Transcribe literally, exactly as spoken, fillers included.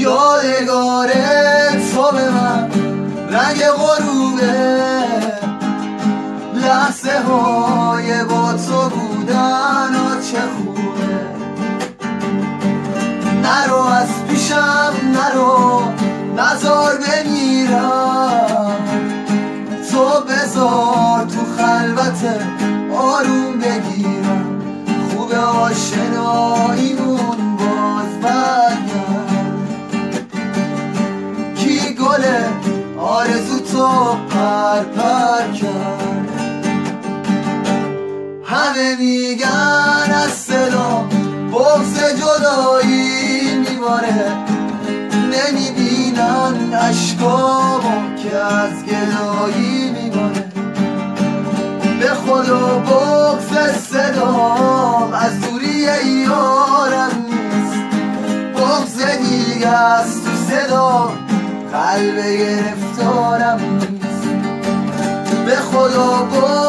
یادگار تو به من رنگ غروبه، لحظه های با تو بودن و چه خوبه. نرو از پیشم نرو، نزار بمیرم، تو بذار تو خلوت آروم بگیرم. خوب آشناییمون باز برگرد، کی گله آرزو تو پر پر کرد. همه میگن از صدا بغض جدایی میباره، نمیبینن عشقامو که از گدایی میباره. به خدا بغض صدام از دوری یارم نیست، بغض دیگه است تو صدا قلب گرفتارم نیست. به خدا بغض